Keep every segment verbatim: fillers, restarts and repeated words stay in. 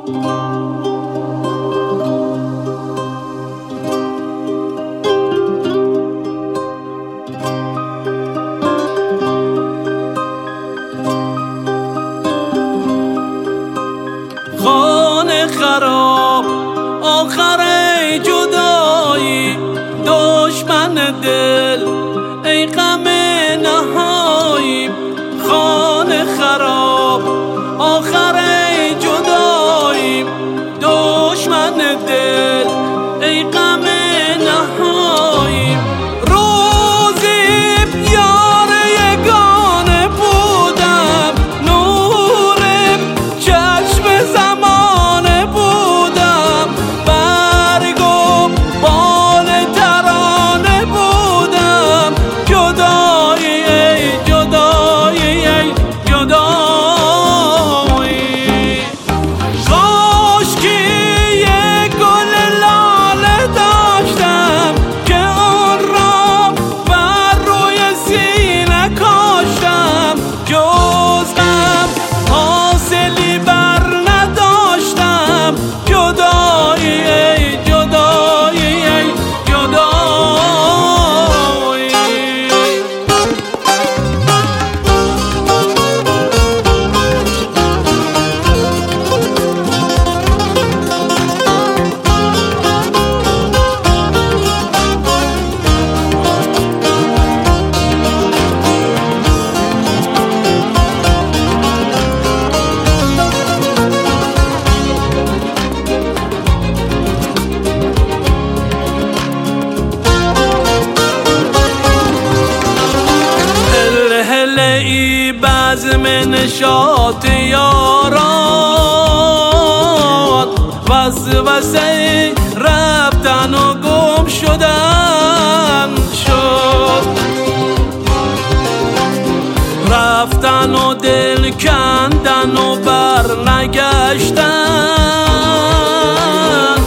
خانه خراب آخر جدایی، دشمن دل ای غم نهایی. خانه خراب آخر جدایی، دشمن دل ای غم نهایی. روزی یار یگانه بودم، نور چشم زمانه بودم، برگ و بال ترانه بودم. جدایی ای جدایی ای جدایی. کاش که یک گل لاله داشتم که آن را بر روی سینه کاشتم. جز غم حاصلی بر نداشتم. جدایی ای جدایی ای جدایی. ای بزم نشاط یاران، وسوسه رفتن و گم شدن شد. رفتن و دل کندن و بر نگشتن.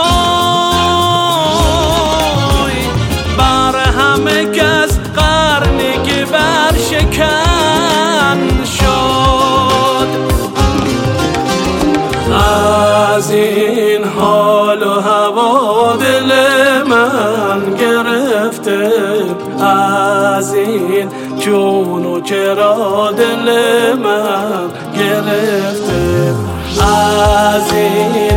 وای بر همه کس قرنی که بر شکن شد. از این حال و هوا دل من گرفته، از این چون و چرا دل من گرفته، از این